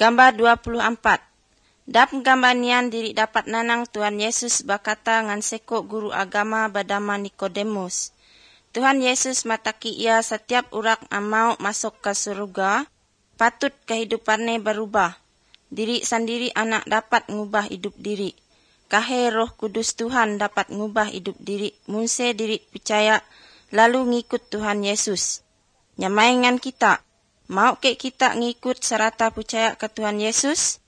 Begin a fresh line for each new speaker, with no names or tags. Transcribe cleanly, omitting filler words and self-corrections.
Gambar 24. Dalam gambar nian diri dapat nanang Tuhan Yesus berkata ngan sekok guru agama bernama Nikodemus. Tuhan Yesus mataki ia setiap urak mau masuk ke surga, patut kehidupannya berubah. Diri sendiri anak dapat ngubah hidup diri. Kahe Roh Kudus Tuhan dapat ngubah hidup diri. Munse diri percaya lalu ngikut Tuhan Yesus. Nyamai ngan kita. Mau ke kita ngikut serata percaya ke Tuhan Yesus?